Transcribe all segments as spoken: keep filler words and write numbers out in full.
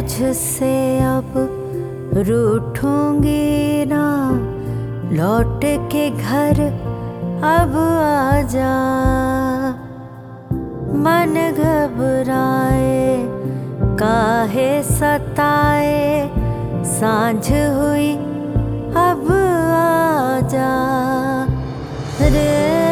तुझसे अब रूठूंगी ना, लौट के घर अब आजा। मन घबराए काहे सताए, सांझ हुई अब आजा रे।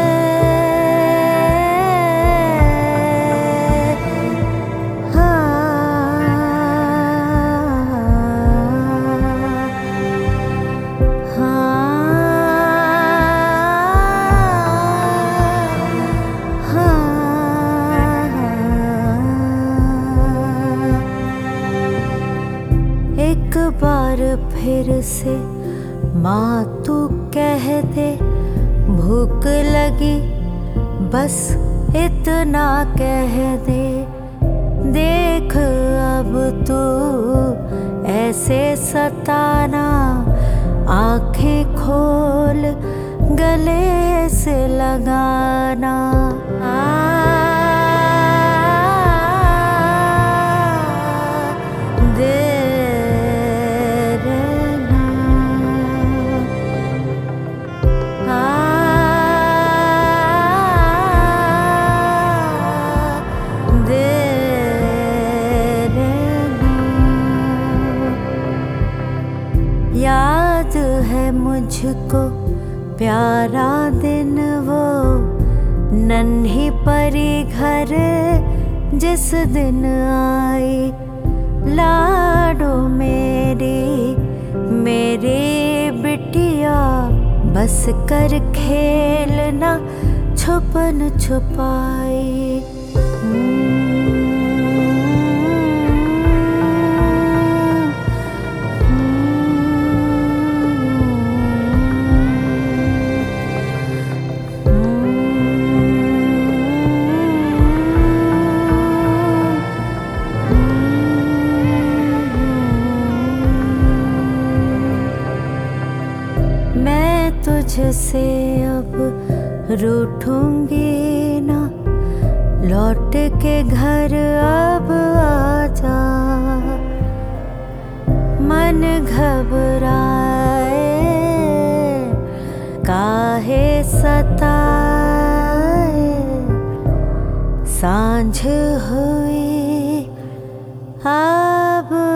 एक बार फिर से माँ तू कह दे, भूख लगी बस इतना कह दे। देख अब तू ऐसे सताना, आँखें खोल गले से लगाना। दे याद है मुझको प्यारा दिन वो, नन्ही परी घर जिस दिन आई। लाडो मेरी मेरी बिटिया, बस कर खेलना छुपन छुपाई। मैं तुझसे अब रूठूंगी ना, लौट के घर अब आजा। मन घबराए काहे सताए, सांझ हुई अब